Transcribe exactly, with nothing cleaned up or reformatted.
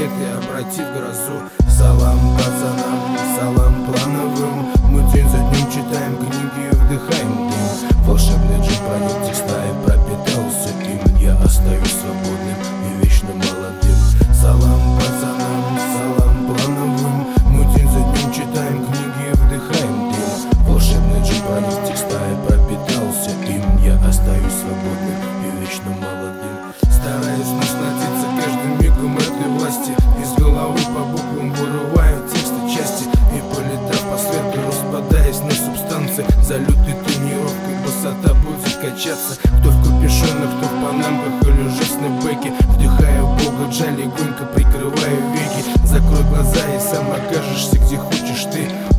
планеты обратив грозу. Салам пацанам, салам плановым. Мы день за днем читаем книги и вдыхаем дым. Волшебный джин проник текста и пропитался им. Я остаюсь свободным и вечно молодым. Салам пацанам, салам плановым. Мы день за днем читаем книги и вдыхаем дым. Волшебный джин проник текста и пропитался им. Я остаюсь свободным и вечно молодым. Стараюсь насладиться каждым мигом этой власти. Из головы по буквам вырываю тексты части. И полетав по свету, распадаясь на субстанции. За лютой тренировкой высота будет качаться. Кто в капюшонах, кто в панамках или ужасной бэке. Вдыхаю бога джа, легонько прикрываю веки. Закрой глаза и сам окажешься где хочешь ты.